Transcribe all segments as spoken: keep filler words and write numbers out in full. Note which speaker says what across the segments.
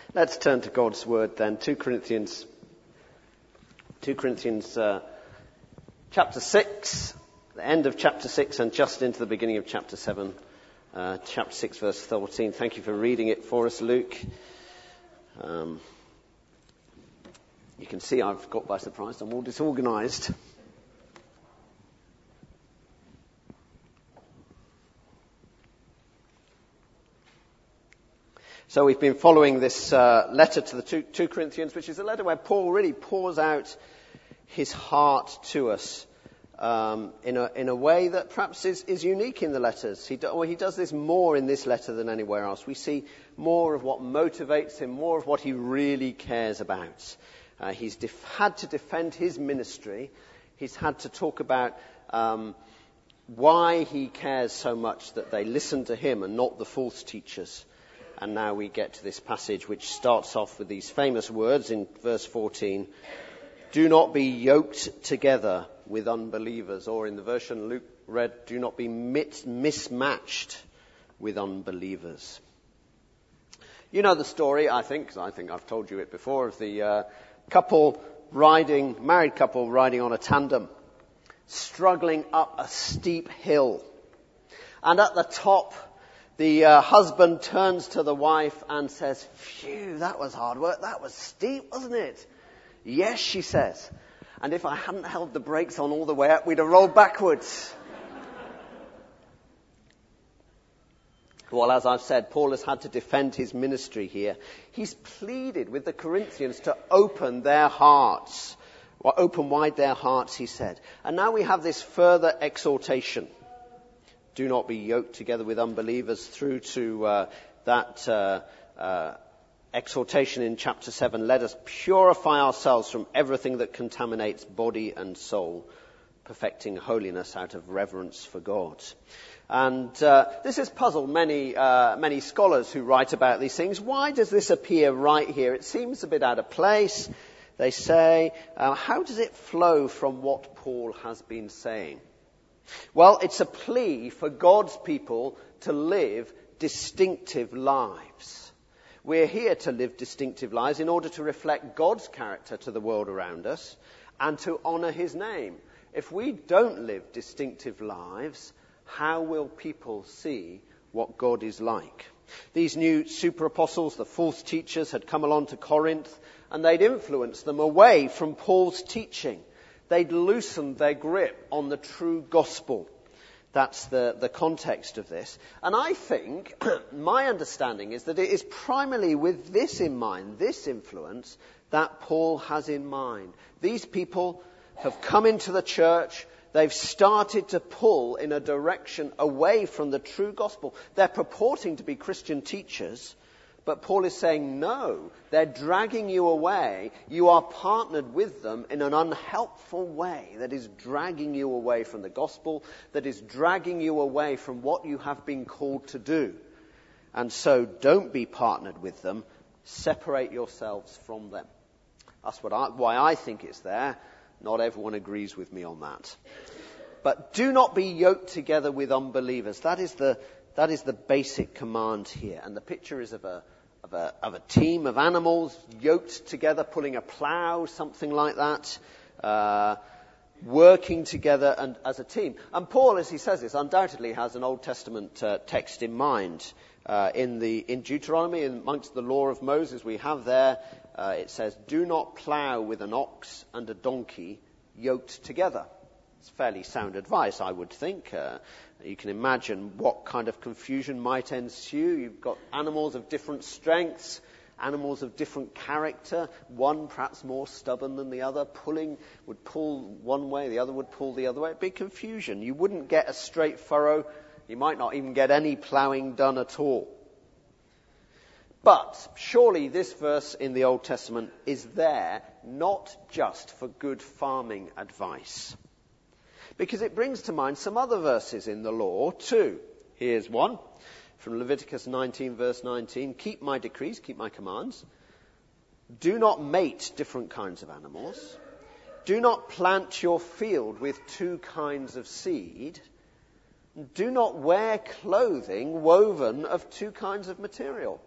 Speaker 1: Let's turn to God's Word then. Second Corinthians, Second Corinthians uh, chapter six, the end of chapter six and just into the beginning of chapter seven. Uh, chapter six, verse fourteen. Thank you for reading it for us, Luke. Um, you can see I've got by surprise. I'm all disorganised. So we've been following this uh, letter to the two, two Corinthians, which is a letter where Paul really pours out his heart to us um, in a in a way that perhaps is, is unique in the letters. He, do, well, he does this more in this letter than anywhere else. We see more of what motivates him, more of what he really cares about. Uh, he's def- had to defend his ministry. He's had to talk about um, why he cares so much that they listen to him and not the false teachers. And now we get to this passage which starts off with these famous words in verse fourteen. Do not be yoked together with unbelievers. Or in the version Luke read, do not be mit- mismatched with unbelievers. You know the story, I think, 'cause I think I've told you it before, of the uh, couple riding, married couple riding on a tandem, struggling up a steep hill. And at the top, The uh, husband turns to the wife and says, phew, that was hard work. That was steep, wasn't it? Yes, she says. And if I hadn't held the brakes on all the way up, we'd have rolled backwards. Well, as I've said, Paul has had to defend his ministry here. He's pleaded with the Corinthians to open their hearts. Or open wide their hearts, he said. And now we have this further exhortation. Do not be yoked together with unbelievers, through to uh, that uh, uh, exhortation in chapter seven. Let us purify ourselves from everything that contaminates body and soul, perfecting holiness out of reverence for God. And uh, this has puzzled many uh, many scholars who write about these things. Why does this appear right here? It seems a bit out of place. They say, uh, how does it flow from what Paul has been saying? Well, it's a plea for God's people to live distinctive lives. We're here to live distinctive lives in order to reflect God's character to the world around us and to honour his name. If we don't live distinctive lives, how will people see what God is like? These new super apostles, the false teachers, had come along to Corinth and they'd influenced them away from Paul's teaching. They'd loosened their grip on the true gospel. That's the, the context of this. And I think, my understanding is that it is primarily with this in mind, this influence, that Paul has in mind. These people have come into the church. They've started to pull in a direction away from the true gospel. They're purporting to be Christian teachers. But Paul is saying, no, they're dragging you away. You are partnered with them in an unhelpful way that is dragging you away from the gospel, that is dragging you away from what you have been called to do. And so don't be partnered with them. Separate yourselves from them. That's what I, why I think it's there. Not everyone agrees with me on that. But do not be yoked together with unbelievers. That is the That is the basic command here. And the picture is of a, of a, of a team of animals yoked together, pulling a plough, something like that, uh, working together and as a team. And Paul, as he says this, undoubtedly has an Old Testament uh, text in mind. Uh, in the in Deuteronomy, amongst the law of Moses, we have there, uh, it says, do not plough with an ox and a donkey yoked together. It's fairly sound advice, I would think. Uh, you can imagine what kind of confusion might ensue. You've got animals of different strengths, animals of different character, one perhaps more stubborn than the other, pulling, would pull one way, the other would pull the other way. It'd be confusion. You wouldn't get a straight furrow. You might not even get any ploughing done at all. But surely this verse in the Old Testament is there not just for good farming advice. Because it brings to mind some other verses in the law too. Here's one from Leviticus nineteen, verse nineteen. Keep my decrees, keep my commands. Do not mate different kinds of animals. Do not plant your field with two kinds of seed. Do not wear clothing woven of two kinds of material.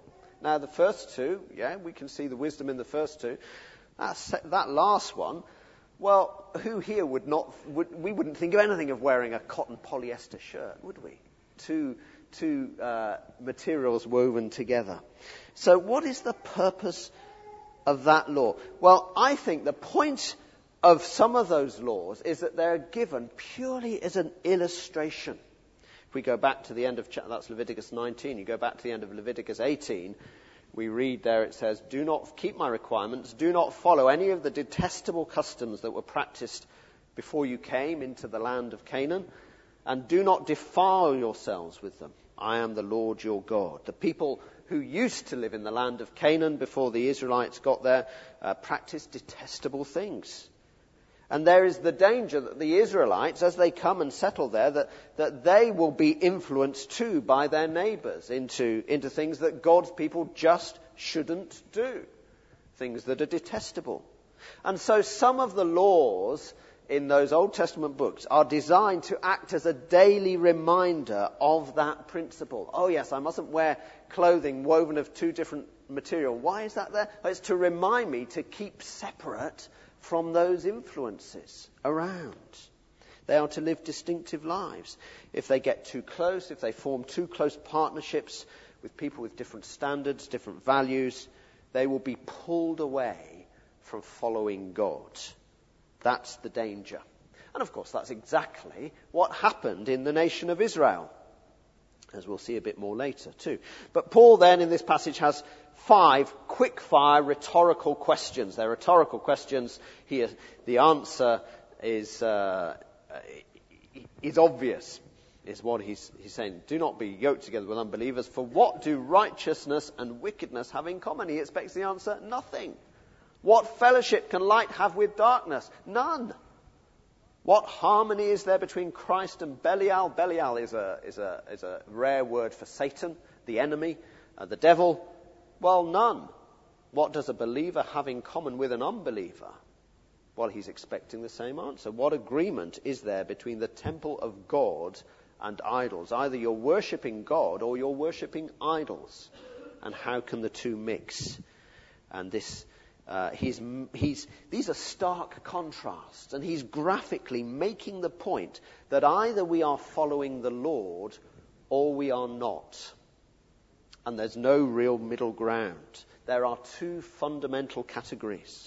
Speaker 1: Now, the first two, yeah, we can see the wisdom in the first two. That, that last one, well, who here would not, would, we wouldn't think of anything of wearing a cotton polyester shirt, would we? Two, two uh, materials woven together. So what is the purpose of that law? Well, I think the point of some of those laws is that they're given purely as an illustration. If we go back to the end of, that's Leviticus nineteen, you go back to the end of Leviticus eighteen, we read there, it says, do not keep my requirements, do not follow any of the detestable customs that were practiced before you came into the land of Canaan, and do not defile yourselves with them. I am the Lord your God. The people who used to live in the land of Canaan before the Israelites got there uh, practiced detestable things. And there is the danger that the Israelites, as they come and settle there, that, that they will be influenced too by their neighbours into, into things that God's people just shouldn't do. Things that are detestable. And so some of the laws in those Old Testament books are designed to act as a daily reminder of that principle. Oh yes, I mustn't wear clothing woven of two different material. Why is that there? It's to remind me to keep separate from those influences around. They are to live distinctive lives. If they get too close, if they form too close partnerships with people with different standards, different values, they will be pulled away from following God. That's the danger. And of course, that's exactly what happened in the nation of Israel, as we'll see a bit more later too. But Paul then in this passage has five quick-fire rhetorical questions. They're rhetorical questions. Here, the answer is uh, is obvious, is what he's, he's saying. Do not be yoked together with unbelievers, for what do righteousness and wickedness have in common? He expects the answer, nothing. What fellowship can light have with darkness? None. What harmony is there between Christ and Belial? Belial is a, is a, is a rare word for Satan, the enemy, uh, the devil. Well, none. What does a believer have in common with an unbeliever? Well, he's expecting the same answer. What agreement is there between the temple of God and idols? Either you're worshipping God or you're worshipping idols. And how can the two mix? And this, uh, he's, he's, these are stark contrasts. And he's graphically making the point that either we are following the Lord or we are not. And there's no real middle ground. There are two fundamental categories.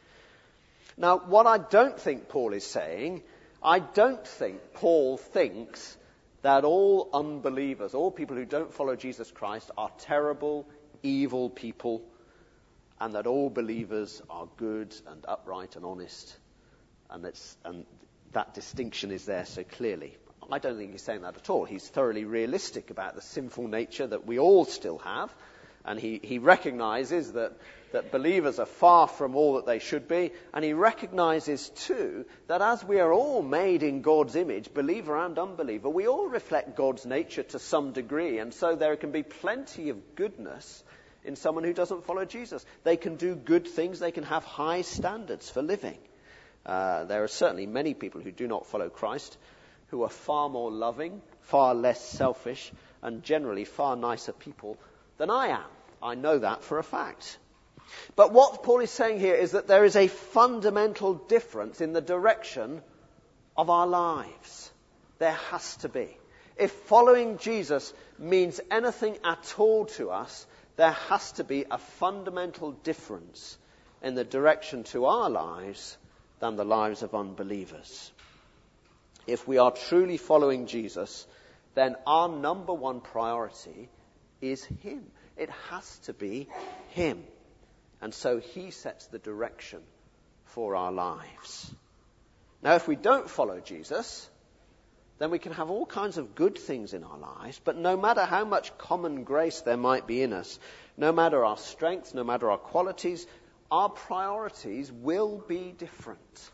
Speaker 1: Now, what I don't think Paul is saying, I don't think Paul thinks that all unbelievers, all people who don't follow Jesus Christ, are terrible, evil people, and that all believers are good and upright and honest, and, that's, and that distinction is there so clearly. I don't think he's saying that at all. He's thoroughly realistic about the sinful nature that we all still have. And he, he recognizes that, that believers are far from all that they should be. And he recognizes too that as we are all made in God's image, believer and unbeliever, we all reflect God's nature to some degree. And so there can be plenty of goodness in someone who doesn't follow Jesus. They can do good things. They can have high standards for living. Uh, there are certainly many people who do not follow Christ who are far more loving, far less selfish, and generally far nicer people than I am. I know that for a fact. But what Paul is saying here is that there is a fundamental difference in the direction of our lives. There has to be. If following Jesus means anything at all to us, there has to be a fundamental difference in the direction to our lives than the lives of unbelievers. If we are truly following Jesus, then our number one priority is Him. It has to be Him. And so He sets the direction for our lives. Now, if we don't follow Jesus, then we can have all kinds of good things in our lives, but no matter how much common grace there might be in us, no matter our strengths, no matter our qualities, our priorities will be different.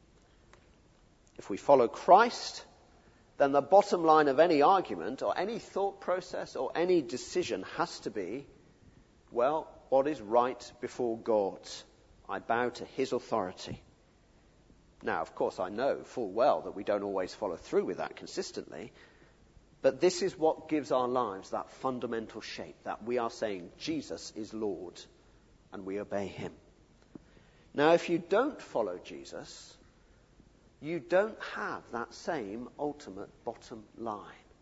Speaker 1: If we follow Christ, then the bottom line of any argument or any thought process or any decision has to be, well, what is right before God? I bow to His authority. Now, of course, I know full well that we don't always follow through with that consistently, But this is what gives our lives that fundamental shape, that we are saying Jesus is Lord and we obey him. Now, if you don't follow Jesus, you don't have that same ultimate bottom line.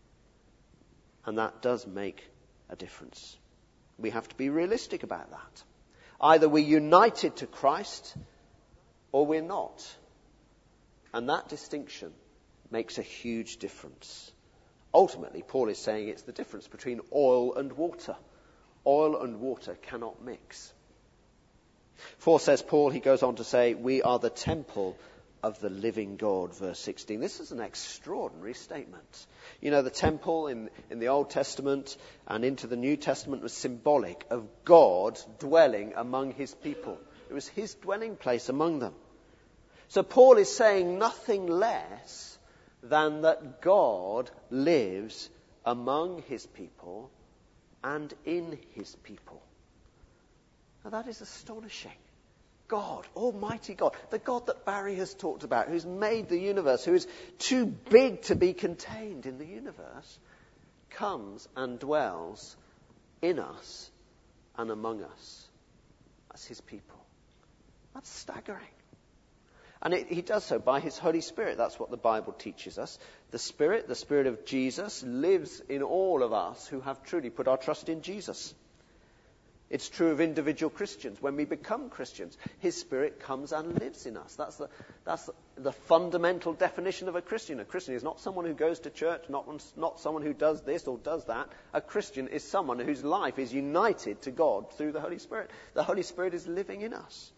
Speaker 1: And that does make a difference. We have to be realistic about that. Either we're united to Christ or we're not. And that distinction makes a huge difference. Ultimately, Paul is saying it's the difference between oil and water. Oil and water cannot mix. For, says Paul, he goes on to say, we are the temple of the living God, verse sixteen. This is an extraordinary statement. You know, the temple in, in the Old Testament and into the New Testament was symbolic of God dwelling among his people. It was his dwelling place among them. So Paul is saying nothing less than that God lives among his people and in his people. Now that is astonishing. God, Almighty God, the God that Barry has talked about, who's made the universe, who is too big to be contained in the universe, comes and dwells in us and among us as his people. That's staggering. And it, he does so by his Holy Spirit. That's what the Bible teaches us. The Spirit, the Spirit of Jesus, lives in all of us who have truly put our trust in Jesus. It's true of individual Christians. When we become Christians, his Spirit comes and lives in us. That's the, that's the, the fundamental definition of a Christian. A Christian is not someone who goes to church, not, not someone who does this or does that. A Christian is someone whose life is united to God through the Holy Spirit. The Holy Spirit is living in us.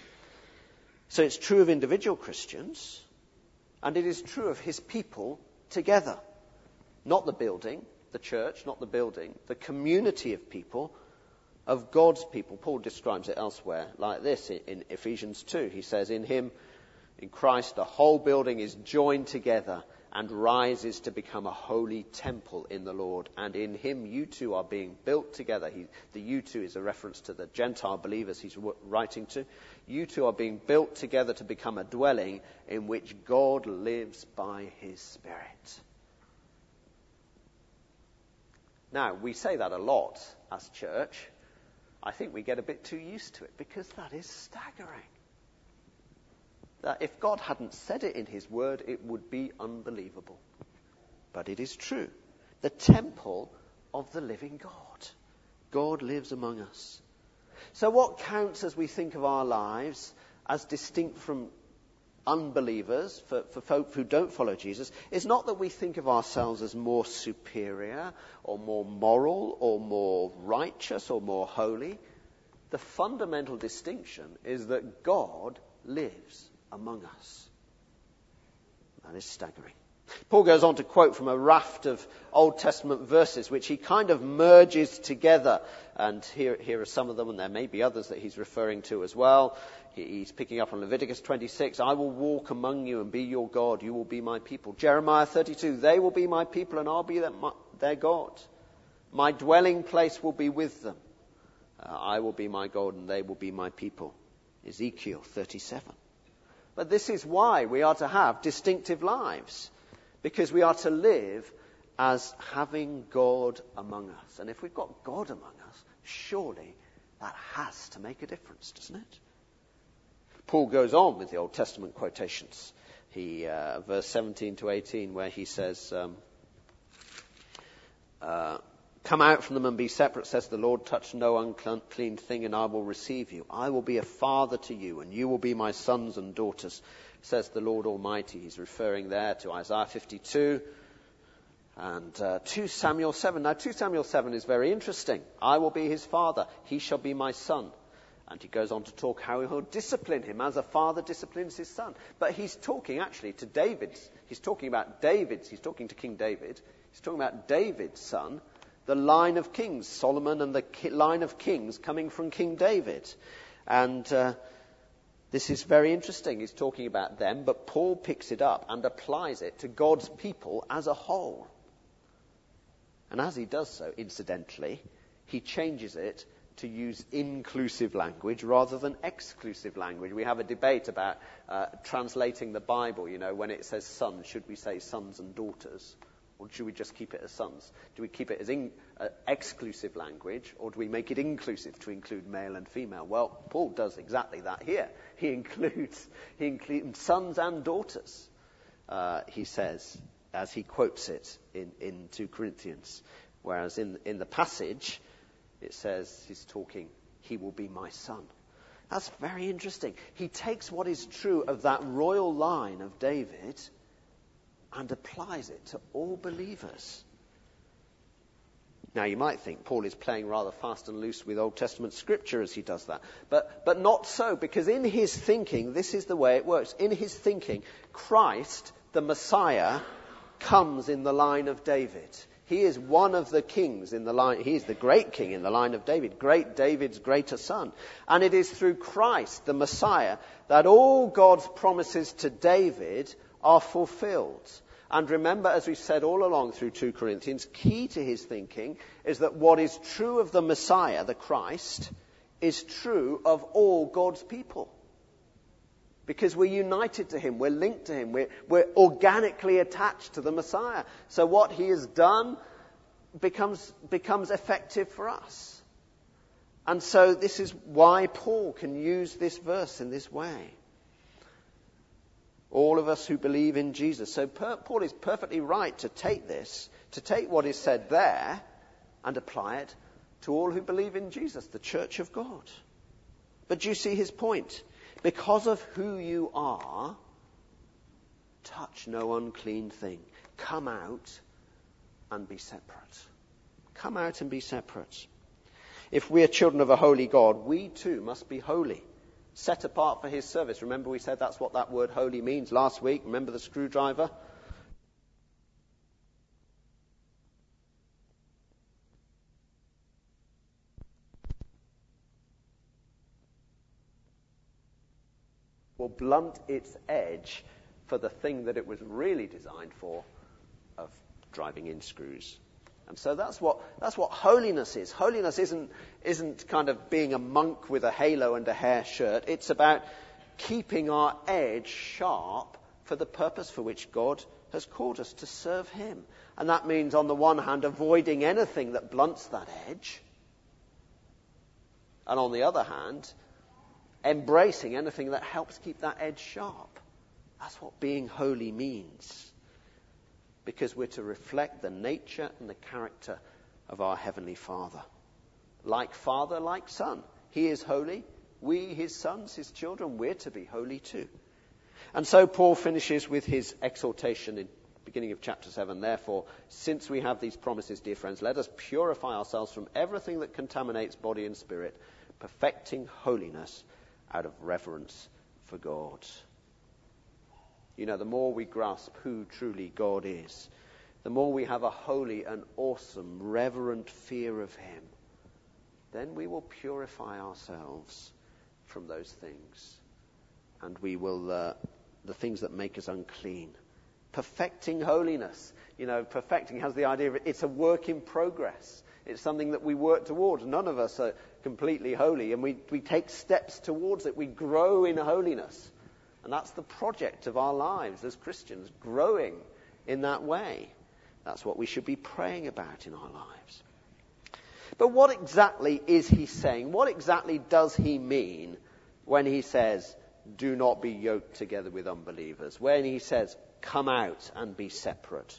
Speaker 1: So it's true of individual Christians, and it is true of his people together. Not the building, the church, not the building, the community of people, of God's people. Paul describes it elsewhere like this in, in Ephesians two. He says, in him, in Christ, the whole building is joined together and rises to become a holy temple in the Lord. And in him you two are being built together. He, the you two is a reference to the Gentile believers he's writing to. You two are being built together to become a dwelling in which God lives by his Spirit. Now, we say that a lot as church. I think we get a bit too used to it because that is staggering. That if God hadn't said it in his word, it would be unbelievable. But it is true. The temple of the living God. God lives among us. So what counts as we think of our lives as distinct from unbelievers, for, for folk who don't follow Jesus, is not that we think of ourselves as more superior or more moral or more righteous or more holy. The fundamental distinction is that God lives among us. That is staggering. Paul goes on to quote from a raft of Old Testament verses, which he kind of merges together. And here, here are some of them, and there may be others that he's referring to as well. He, he's picking up on Leviticus twenty-six. I will walk among you and be your God. You will be my people. Jeremiah thirty-two. They will be my people and I'll be their, my, their God. My dwelling place will be with them. Uh, I will be my God and they will be my people. Ezekiel thirty-seven. But this is why we are to have distinctive lives. Because we are to live as having God among us. And if we've got God among us, surely that has to make a difference, doesn't it? Paul goes on with the Old Testament quotations. He, uh, verse seventeen to eighteen, where he says, um, uh, come out from them and be separate, says the Lord. Touch no unclean thing, and I will receive you. I will be a father to you, and you will be my sons and daughters, says the Lord Almighty. He's referring there to Isaiah fifty-two and uh, two Samuel seven. Now, two Samuel seven is very interesting. I will be his father. He shall be my son. And he goes on to talk how he will discipline him as a father disciplines his son. But he's talking actually to David's. He's talking about David's. He's talking to King David. He's talking about David's son, the line of kings, Solomon and the ki- line of kings coming from King David. And uh, this is very interesting. He's talking about them, but Paul picks it up and applies it to God's people as a whole. And as he does so, incidentally, he changes it to use inclusive language rather than exclusive language. We have a debate about uh, translating the Bible. You know, when it says sons, should we say sons and daughters? Or should we just keep it as sons? Do we keep it as in, uh, exclusive language, or do we make it inclusive to include male and female? Well, Paul does exactly that here. He includes, he includes sons and daughters, uh, he says, as he quotes it in, in two Corinthians. Whereas in, in the passage, it says he's talking, he will be my son. That's very interesting. He takes what is true of that royal line of David and applies it to all believers. Now, you might think Paul is playing rather fast and loose with Old Testament scripture as he does that. But, but not so, because in his thinking, this is the way it works. In his thinking, Christ, the Messiah, comes in the line of David. He is one of the kings in the line. He is the great king in the line of David, great David's greater son. And it is through Christ, the Messiah, that all God's promises to David are fulfilled. And remember, as we've said all along through two Corinthians, key to his thinking is that what is true of the Messiah, the Christ, is true of all God's people. Because we're united to him, we're linked to him, we're, we're organically attached to the Messiah. So what he has done becomes, becomes effective for us. And so this is why Paul can use this verse in this way. All of us who believe in Jesus. So Paul is perfectly right to take this, to take what is said there and apply it to all who believe in Jesus, the church of God. But do you see his point? Because of who you are, touch no unclean thing. Come out and be separate. Come out and be separate. If we are children of a holy God, we too must be holy. Set apart for his service. Remember we said that's what that word holy means last week. Remember the screwdriver? Will blunt its edge for the thing that it was really designed for, of driving in screws. And so that's what that's what holiness is. Holiness isn't isn't kind of being a monk with a halo and a hair shirt. It's about keeping our edge sharp for the purpose for which God has called us, to serve him. And that means, on the one hand, avoiding anything that blunts that edge. And on the other hand, embracing anything that helps keep that edge sharp. That's what being holy means. Because we're to reflect the nature and the character of our Heavenly Father. Like Father, like Son. He is holy. We, his sons, his children, we're to be holy too. And so Paul finishes with his exhortation in the beginning of chapter seven. Therefore, since we have these promises, dear friends, let us purify ourselves from everything that contaminates body and spirit, perfecting holiness out of reverence for God. You know, the more we grasp who truly God is, the more we have a holy and awesome, reverent fear of him, then we will purify ourselves from those things. And we will, uh, the things that make us unclean. Perfecting holiness. You know, perfecting has the idea of it, it's a work in progress. It's something that we work towards. None of us are completely holy, and we, we take steps towards it. We grow in holiness. And that's the project of our lives as Christians, growing in that way. That's what we should be praying about in our lives. But what exactly is he saying? What exactly does he mean when he says, do not be yoked together with unbelievers? When he says, come out and be separate?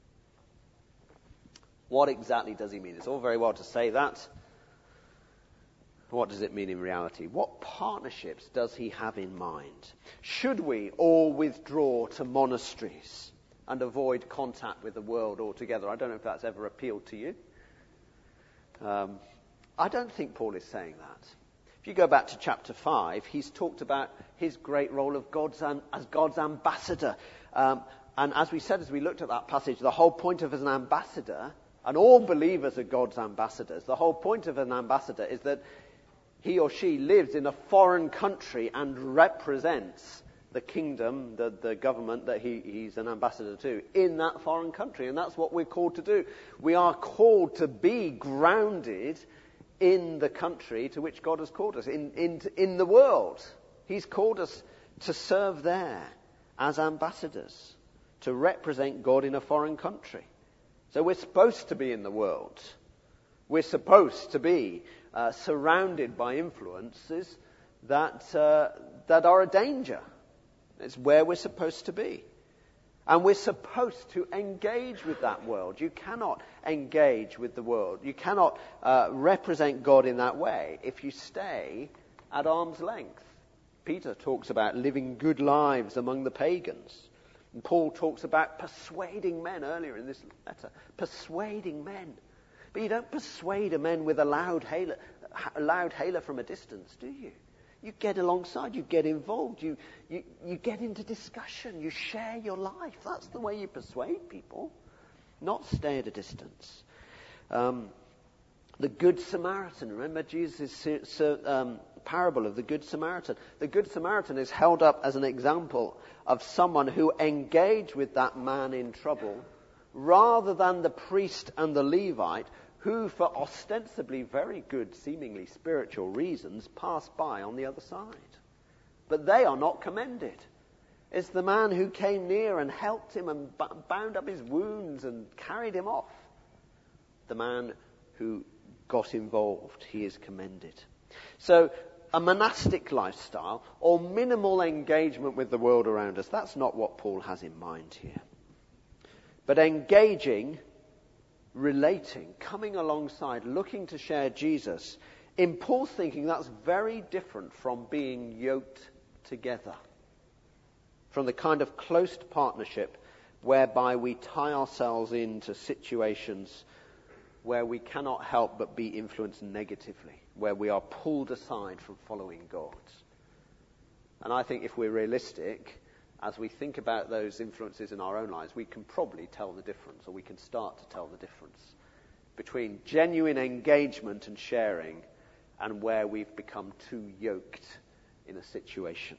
Speaker 1: What exactly does he mean? It's all very well to say that. What does it mean in reality? What partnerships does he have in mind? Should we all withdraw to monasteries and avoid contact with the world altogether? I don't know if that's ever appealed to you. Um, I don't think Paul is saying that. If you go back to chapter five, he's talked about his great role of God's as God's ambassador. Um, and as we said, as we looked at that passage, the whole point of as an ambassador, and all believers are God's ambassadors, the whole point of an ambassador is that he or she lives in a foreign country and represents the kingdom, the, the government that he, he's an ambassador to, in that foreign country. And that's what we're called to do. We are called to be grounded in the country to which God has called us, in, in, in the world. He's called us to serve there as ambassadors, to represent God in a foreign country. So we're supposed to be in the world. We're supposed to be uh, surrounded by influences that uh, that are a danger. It's where we're supposed to be. And we're supposed to engage with that world. You cannot engage with the world. You cannot uh, represent God in that way if you stay at arm's length. Peter talks about living good lives among the pagans. And Paul talks about persuading men earlier in this letter. Persuading men. But you don't persuade a man with a loud hailer, a loud hailer from a distance, do you? You get alongside, you get involved, you, you, you get into discussion, you share your life. That's the way you persuade people, not stay at a distance. Um, the Good Samaritan, remember Jesus' um, parable of the Good Samaritan. The Good Samaritan is held up as an example of someone who engaged with that man in trouble rather than the priest and the Levite, who, for ostensibly very good, seemingly spiritual reasons, passed by on the other side. But they are not commended. It's the man who came near and helped him and bound up his wounds and carried him off. The man who got involved, he is commended. So, a monastic lifestyle or minimal engagement with the world around us, that's not what Paul has in mind here. But engaging, relating, coming alongside, looking to share Jesus. In Paul's thinking, that's very different from being yoked together. From the kind of close partnership whereby we tie ourselves into situations where we cannot help but be influenced negatively, where we are pulled aside from following God. And I think if we're realistic, as we think about those influences in our own lives, we can probably tell the difference, or we can start to tell the difference between genuine engagement and sharing and where we've become too yoked in a situation.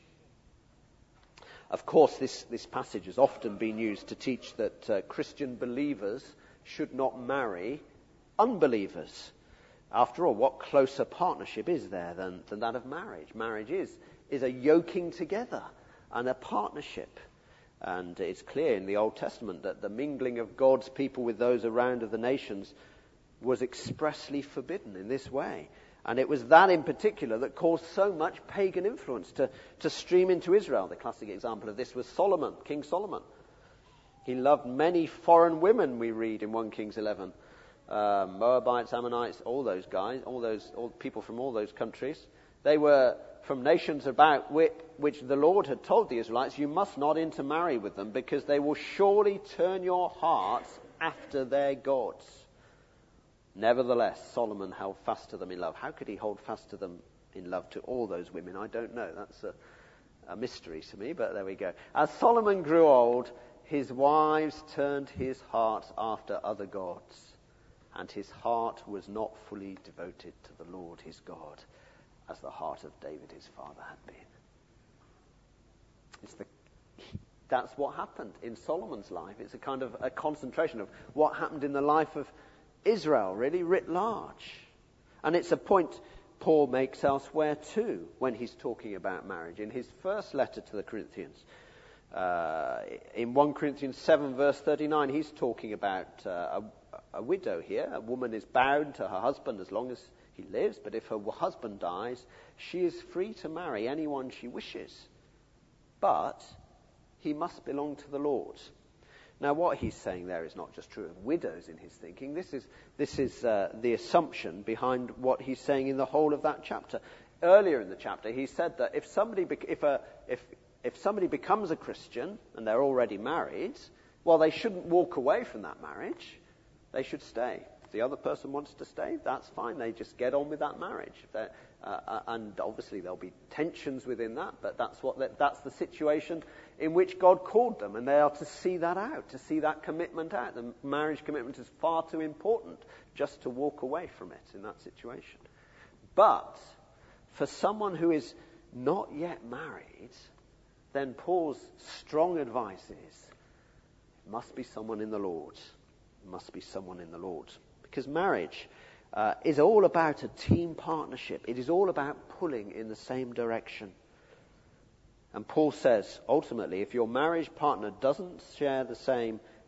Speaker 1: Of course, this, this passage has often been used to teach that uh, Christian believers should not marry unbelievers. After all, what closer partnership is there than, than that of marriage? Marriage is, is a yoking together and a partnership. And it's clear in the Old Testament that the mingling of God's people with those around of the nations was expressly forbidden in this way. And it was that in particular that caused so much pagan influence to, to stream into Israel. The classic example of this was Solomon, King Solomon. He loved many foreign women, we read in First Kings eleven. Uh, Moabites, Ammonites, all those guys, all those all people from all those countries. They were from nations about which, which the Lord had told the Israelites, you must not intermarry with them because they will surely turn your hearts after their gods. Nevertheless, Solomon held fast to them in love. How could he hold fast to them in love to all those women? I don't know. That's a, a mystery to me, but there we go. As Solomon grew old, his wives turned his heart after other gods, and his heart was not fully devoted to the Lord his God, as the heart of David his father had been. It's the, that's what happened in Solomon's life. It's a kind of a concentration of what happened in the life of Israel, really, writ large. And it's a point Paul makes elsewhere too when he's talking about marriage. In his first letter to the Corinthians, uh, in First Corinthians seven verse thirty-nine, he's talking about uh, a, a widow here. A woman is bound to her husband as long as he lives, but if her husband dies, she is free to marry anyone she wishes. But he must belong to the Lord. Now, what he's saying there is not just true of widows in his thinking. This is this is uh, the assumption behind what he's saying in the whole of that chapter. Earlier in the chapter, he said that if somebody bec- if a if if somebody becomes a Christian and they're already married, well, they shouldn't walk away from that marriage. They should stay. If the other person wants to stay, that's fine. They just get on with that marriage. Uh, uh, and obviously there'll be tensions within that, but that's what that's the situation in which God called them, and they are to see that out, to see that commitment out. The marriage commitment is far too important just to walk away from it in that situation. But for someone who is not yet married, then Paul's strong advice is, it must be someone in the Lord. It must be someone in the Lord. Because marriage uh, is all about a team partnership. It is all about pulling in the same direction. And Paul says, ultimately, if your marriage partner doesn't share the same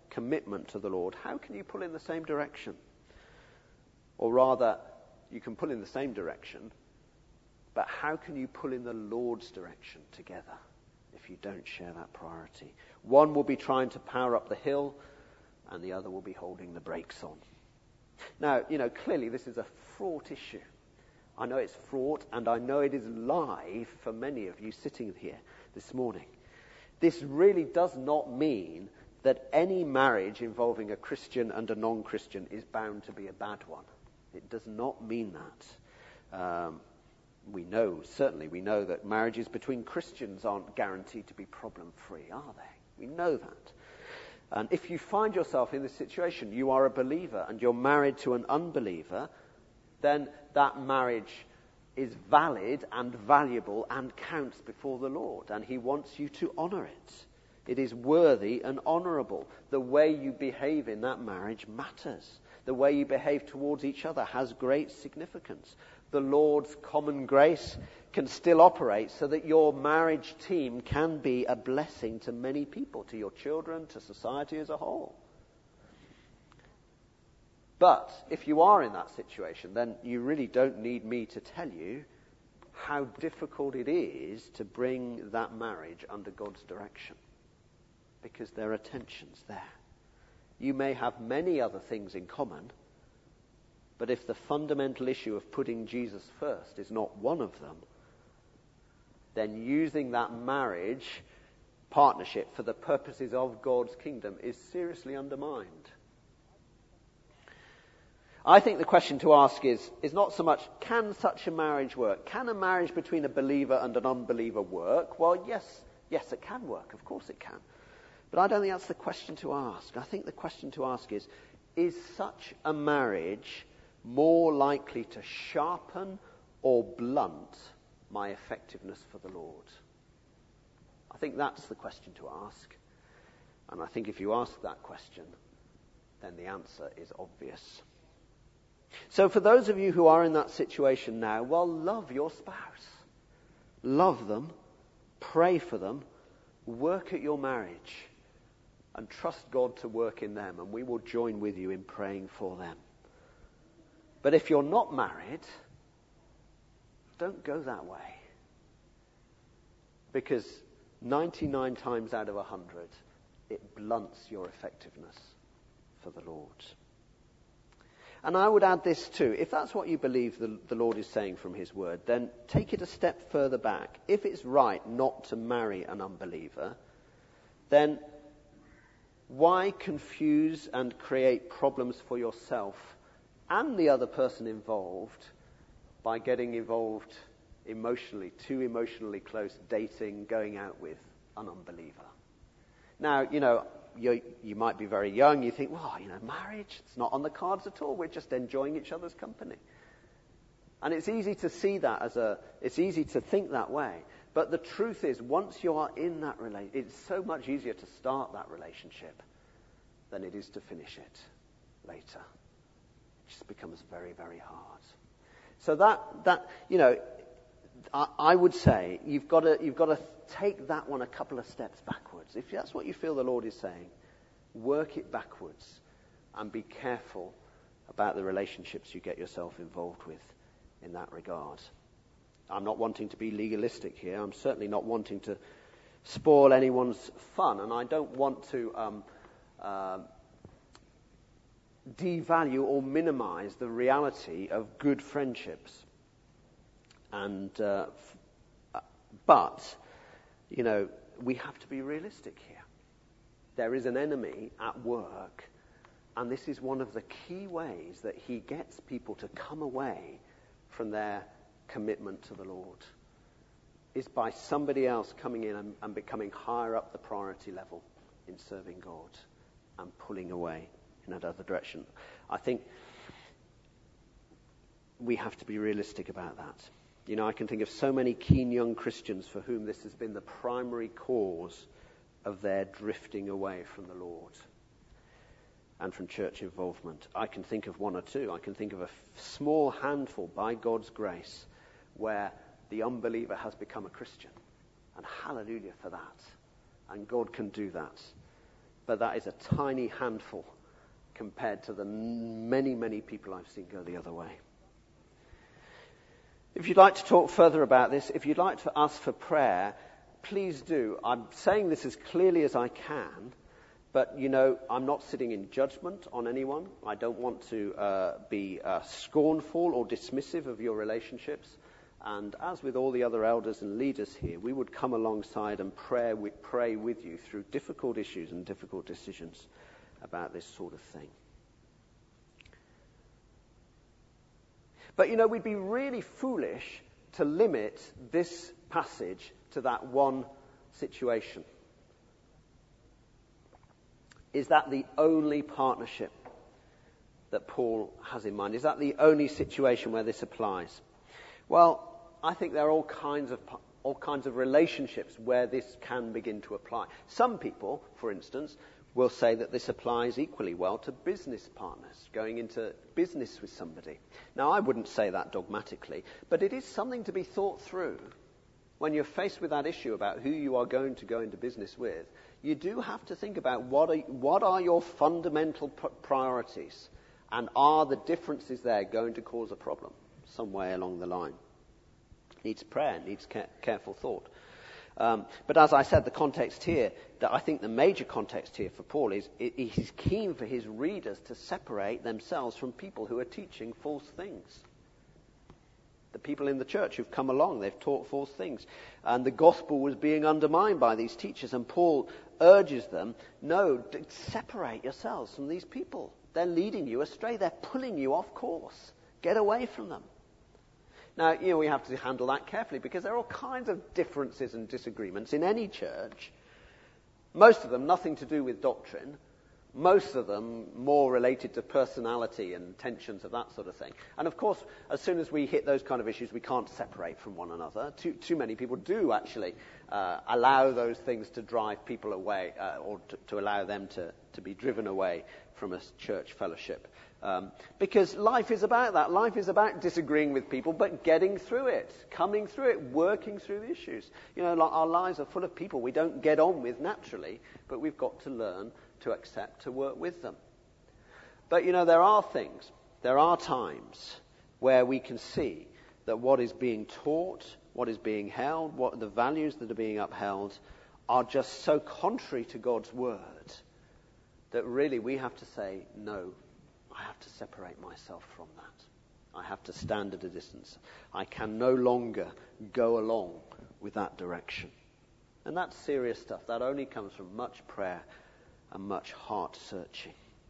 Speaker 1: commitment to the Lord, how can you pull in the same direction? Or rather, you can pull in the same direction, but how can you pull in the Lord's direction together if you don't share that priority? One will be trying to power up the hill, and the other will be holding the brakes on. Now, you know, clearly this is a fraught issue. I know it's fraught, and I know it is live for many of you sitting here this morning. This really does not mean that any marriage involving a Christian and a non-Christian is bound to be a bad one. It does not mean that. Um, we know, certainly we know that marriages between Christians aren't guaranteed to be problem-free, are they? We know that. And if you find yourself in this situation, you are a believer and you're married to an unbeliever, then that marriage is valid and valuable and counts before the Lord, and he wants you to honor it. It is worthy and honorable. The way you behave in that marriage matters. The way you behave towards each other has great significance. The Lord's common grace can still operate so that your marriage team can be a blessing to many people, to your children, to society as a whole. But if you are in that situation, then you really don't need me to tell you how difficult it is to bring that marriage under God's direction, because there are tensions there. You may have many other things in common, but if the fundamental issue of putting Jesus first is not one of them, then using that marriage partnership for the purposes of God's kingdom is seriously undermined. I think the question to ask is, is not so much, can such a marriage work? Can a marriage between a believer and an unbeliever work? Well, yes, yes, it can work. Of course it can. But I don't think that's the question to ask. I think the question to ask is, is such a marriage more likely to sharpen or blunt my effectiveness for the Lord? I think that's the question to ask. And I think if you ask that question, then the answer is obvious. So for those of you who are in that situation now, well, love your spouse. Love them. Pray for them. Work at your marriage. And trust God to work in them. And we will join with you in praying for them. But if you're not married, don't go that way. Because ninety-nine times out of one hundred, it blunts your effectiveness for the Lord. And I would add this too. If that's what you believe the, the Lord is saying from his word, then take it a step further back. If it's right not to marry an unbeliever, then why confuse and create problems for yourself and the other person involved by getting involved emotionally, too emotionally close, dating, going out with an unbeliever? Now, you know, you, you might be very young. You think, well, you know, marriage, it's not on the cards at all. We're just enjoying each other's company. And it's easy to see that as a, it's easy to think that way. But the truth is, once you are in that relationship, it's so much easier to start that relationship than it is to finish it later. It just becomes very, very hard. So that, that you know, I, I would say you've got to, you've got to take that one a couple of steps backwards. If that's what you feel the Lord is saying, work it backwards and be careful about the relationships you get yourself involved with in that regard. I'm not wanting to be legalistic here. I'm certainly not wanting to spoil anyone's fun, and I don't want to um, uh, devalue or minimize the reality of good friendships. And uh, f- but, you know, we have to be realistic here. There is an enemy at work, and this is one of the key ways that he gets people to come away from their commitment to the Lord, is by somebody else coming in and, and becoming higher up the priority level in serving God and pulling away in another direction. I think we have to be realistic about that. You know, I can think of so many keen young Christians for whom this has been the primary cause of their drifting away from the Lord and from church involvement. I can think of one or two. I can think of a f- small handful, by God's grace, where the unbeliever has become a Christian. And hallelujah for that. And God can do that But that is a tiny handful compared to the many, many people I've seen go the other way. If you'd like to talk further about this, if you'd like to ask for prayer, please do. I'm saying this as clearly as I can, but, you know, I'm not sitting in judgment on anyone. I don't want to uh, be uh, scornful or dismissive of your relationships. And as with all the other elders and leaders here, we would come alongside and pray with, pray with you through difficult issues and difficult decisions about this sort of thing. But, you know, we'd be really foolish to limit this passage to that one situation. Is that the only partnership that Paul has in mind? Is that the only situation where this applies? Well, I think there are all kinds of all kinds of relationships where this can begin to apply. Some people, for instance, will say that this applies equally well to business partners, going into business with somebody. Now, I wouldn't say that dogmatically, but it is something to be thought through. When you're faced with that issue about who you are going to go into business with, you do have to think about what are, what are your fundamental p- priorities, and are the differences there going to cause a problem some way along the line? Needs prayer, needs care, careful thought. Um, but as I said, the context here, that I think the major context here for Paul is it, he's keen for his readers to separate themselves from people who are teaching false things. The people in the church who've come along, they've taught false things. And the gospel was being undermined by these teachers. And Paul urges them, no, d- separate yourselves from these people. They're leading you astray. They're pulling you off course. Get away from them. Now, you know, we have to handle that carefully because there are all kinds of differences and disagreements in any church. Most of them nothing to do with doctrine. Most of them more related to personality and tensions of that sort of thing. And of course, as soon as we hit those kind of issues, we can't separate from one another. Too, too many people do actually uh, allow those things to drive people away, uh, or to, to allow them to, to be driven away from a church fellowship. Um, because life is about that. Life is about disagreeing with people, but getting through it, coming through it, working through the issues. You know, our lives are full of people we don't get on with naturally, but we've got to learn to accept, to work with them. But, you know, there are things, there are times where we can see that what is being taught, what is being held, what the values that are being upheld are just so contrary to God's word that really we have to say, no, I have to separate myself from that. I have to stand at a distance. I can no longer go along with that direction. And that's serious stuff. That only comes from much prayer and much heart searching.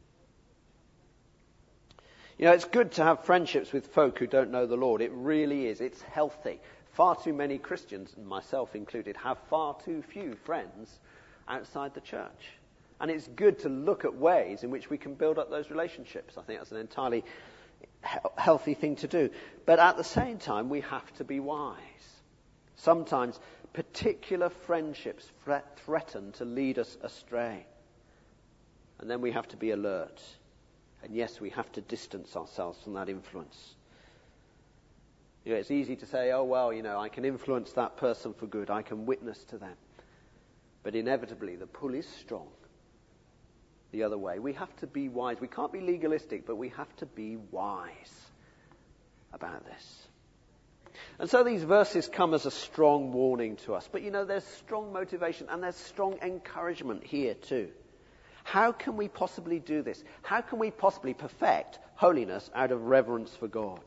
Speaker 1: You know, it's good to have friendships with folk who don't know the Lord. It really is. It's healthy. Far too many Christians, myself included, have far too few friends outside the church. And it's good to look at ways in which we can build up those relationships. I think that's an entirely he- healthy thing to do. But at the same time, we have to be wise. Sometimes particular friendships threat- threaten to lead us astray. And then we have to be alert. And yes, we have to distance ourselves from that influence. You know, it's easy to say, oh, well, you know, I can influence that person for good. I can witness to them. But inevitably, the pull is strong the other way. We have to be wise. We can't be legalistic, but we have to be wise about this. And so these verses come as a strong warning to us. But, you know, there's strong motivation and there's strong encouragement here too. How can we possibly do this? How can we possibly perfect holiness out of reverence for God?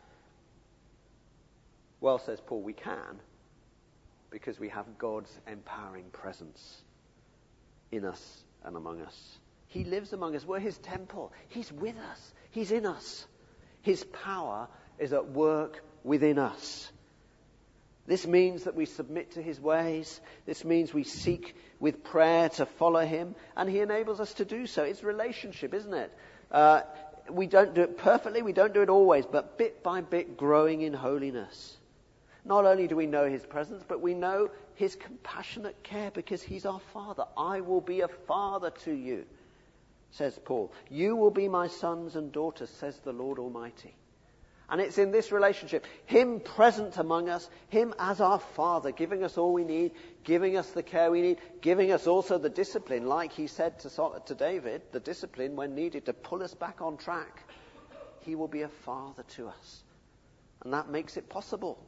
Speaker 1: Well, says Paul, we can, because we have God's empowering presence in us and among us. He lives among us. We're his temple. He's with us. He's in us. His power is at work within us. This means that we submit to his ways. This means we seek with prayer to follow him. And he enables us to do so. It's relationship, isn't it? Uh, we don't do it perfectly. We don't do it always. But bit by bit growing in holiness. Not only do we know his presence, but we know his compassionate care because he's our Father. I will be a father to you, says Paul. You will be my sons and daughters, says the Lord Almighty. And it's in this relationship, him present among us, him as our Father, giving us all we need, giving us the care we need, giving us also the discipline, like he said to, Sol- to David, the discipline when needed to pull us back on track. He will be a father to us. And that makes it possible.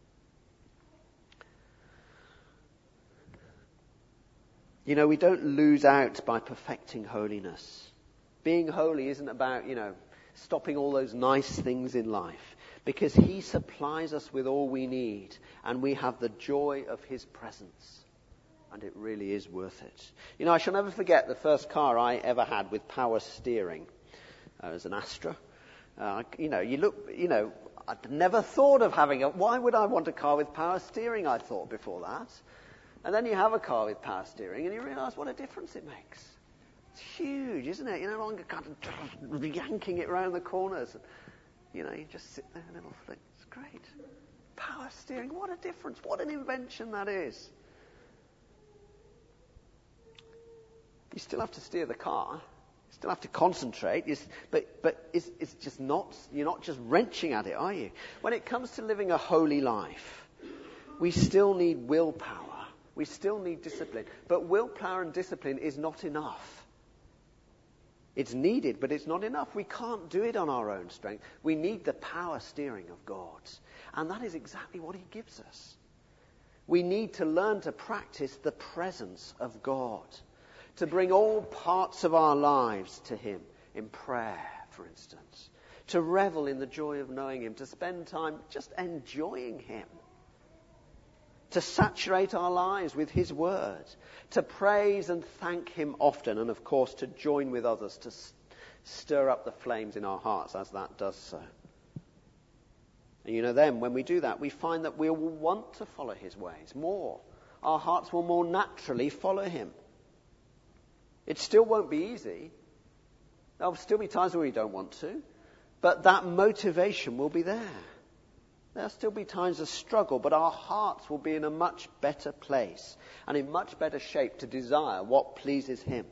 Speaker 1: You know, we don't lose out by perfecting holiness. Being holy isn't about, you know, stopping all those nice things in life, because he supplies us with all we need, and we have the joy of his presence, and it really is worth it. You know, I shall never forget the first car I ever had with power steering. Uh, it was an Astra. Uh, you know, you look, you know, I'd never thought of having a, why would I want a car with power steering, I thought before that. And then you have a car with power steering and you realise what a difference it makes. It's huge, isn't it? You're no longer kind of yanking it around the corners. You know, you just sit there and it'll flick. It's great. Power steering, what a difference. What an invention that is. You still have to steer the car. You still have to concentrate. You, but but it's, it's just not, you're not just wrenching at it, are you? When it comes to living a holy life, we still need willpower. We still need discipline. But willpower and discipline is not enough. It's needed, but it's not enough. We can't do it on our own strength. We need the power steering of God. And that is exactly what he gives us. We need to learn to practice the presence of God. To bring all parts of our lives to him in prayer, for instance. To revel in the joy of knowing him. To spend time just enjoying him. To saturate our lives with his word, to praise and thank him often, and of course to join with others to st- stir up the flames in our hearts as that does so. And you know, then when we do that, we find that we will want to follow his ways more. Our hearts will more naturally follow him. It still won't be easy. There'll still be times where we don't want to, but that motivation will be there. There'll still be times of struggle, but our hearts will be in a much better place and in much better shape to desire what pleases him.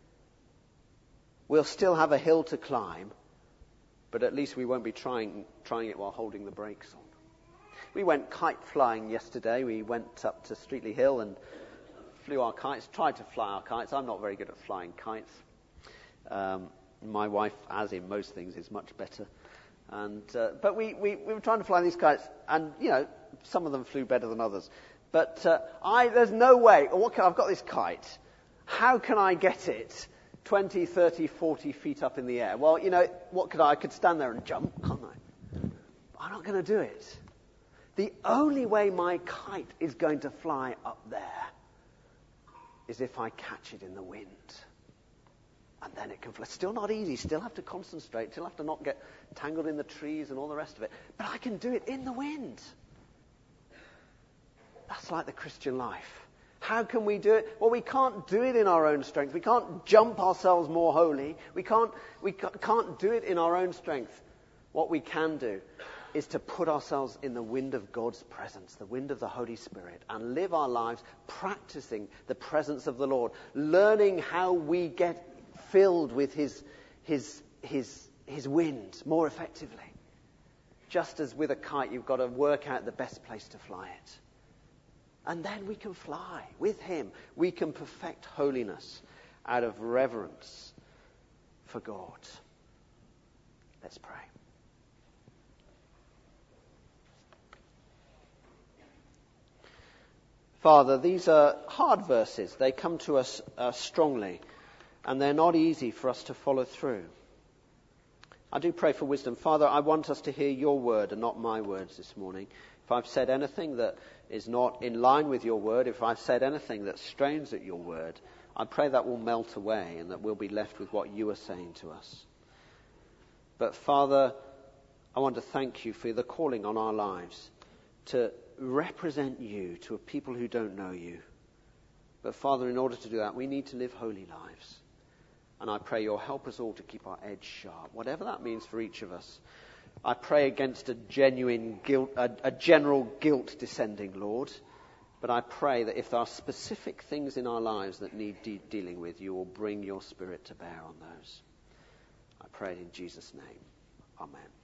Speaker 1: We'll still have a hill to climb, but at least we won't be trying trying it while holding the brakes on. We went kite flying yesterday. We went up to Streatley Hill and flew our kites, tried to fly our kites. I'm not very good at flying kites. Um, my wife, as in most things, is much better. And uh, but we, we, we were trying to fly these kites, and you know, some of them flew better than others. But uh, I there's no way. Or what can, I've got this kite. How can I get it twenty, thirty, forty feet up in the air? Well, you know, what could I? I could stand there and jump, can't I? I'm not going to do it. The only way my kite is going to fly up there is if I catch it in the wind. And then it can fly. Still not easy. Still have to concentrate. Still have to not get tangled in the trees and all the rest of it. But I can do it in the wind. That's like the Christian life. How can we do it? Well, we can't do it in our own strength. We can't jump ourselves more holy. We can't, we can't do it in our own strength. What we can do is to put ourselves in the wind of God's presence, the wind of the Holy Spirit, and live our lives practicing the presence of the Lord, learning how we get filled with his, his, his, his wind more effectively. Just as with a kite, you've got to work out the best place to fly it. And then we can fly with him. We can perfect holiness out of reverence for God. Let's pray. Father, these are hard verses. They come to us uh, strongly. And they're not easy for us to follow through. I do pray for wisdom. Father, I want us to hear your word and not my words this morning. If I've said anything that is not in line with your word, if I've said anything that strains at your word, I pray that will melt away and that we'll be left with what you are saying to us. But Father, I want to thank you for the calling on our lives to represent you to a people who don't know you. But Father, in order to do that, we need to live holy lives. And I pray you'll help us all to keep our edge sharp, whatever that means for each of us. I pray against a genuine guilt, a, a general guilt descending, Lord. But I pray that if there are specific things in our lives that need de- dealing with, you will bring your Spirit to bear on those. I pray it in Jesus' name. Amen.